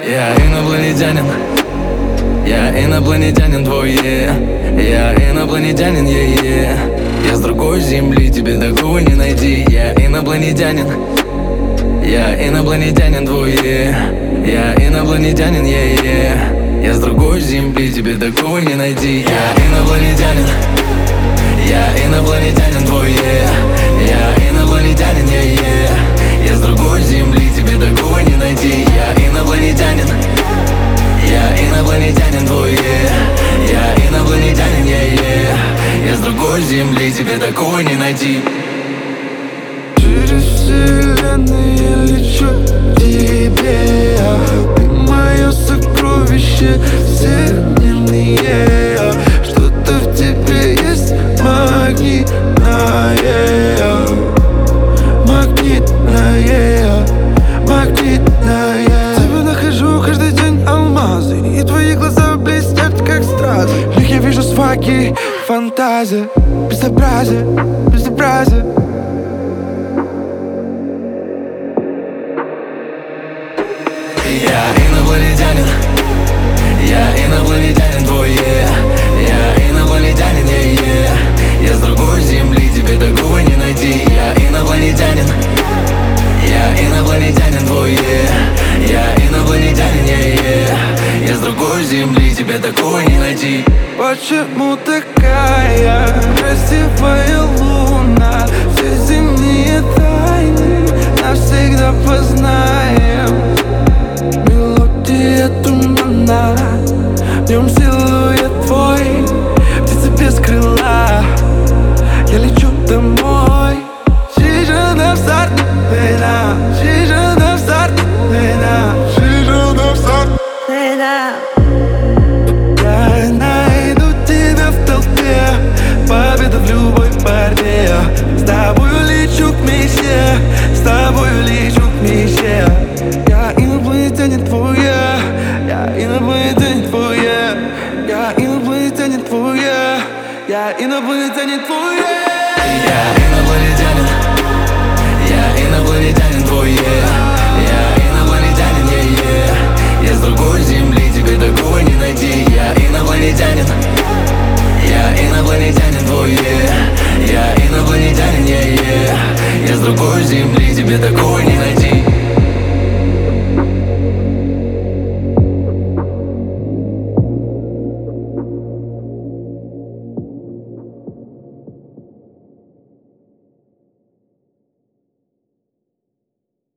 Я инопланетянин, я инопланетянин твой, я инопланетянин, я с другой земли, тебе такого не найти. Я инопланетянин, я инопланетянин твой, я инопланетянин, я с другой земли, тебе такого не найти. Я инопланетянин, я инопланетянин твой, я инопланетянин, я с другой земли, тебе такого не найти. Я инопланетянин, я инопланетянин твой, я инопланетянин, я с другой земли, тебе такого не найти. Через вселенные лечу к тебе, ты мое сокровище всемирное. Что-то в тебе есть магнитное, магнитное, магнитное. Тебя нахожу каждый день алмазы, и твои глаза блестят как стразы. В них я вижу сваги, фантазия, безобразие, безобразие. Я инопланетянин, я инопланетянин твой, я инопланетянин, я с другой земли, тебе такого не найти. Я инопланетянин, я инопланетянин твой, я инопланетянин, я с другой земли, тебе такого не найти. Почему такая красивая луна? Все земные тайны навсегда познаем. Мелодия тумана, в нем силуэт твой, птица без крыла. Я лечу домой. She's a star, she's a star, she's a star. Я найду тебя в толпе, победа в любой борьбе. С тобою лечу к мечте, с тобою лечу к мечте. Я инопланетянин твой, я инопланетянин твой, я инопланетянин твой, я инопланетянин твой. Я инопланетянин, я инопланетянин твой, я инопланетянин, я с другой земли, тебе такого не найти. Я инопланетянин, я инопланетянин твой, я инопланетянин, я с другой земли, тебе такого не найти.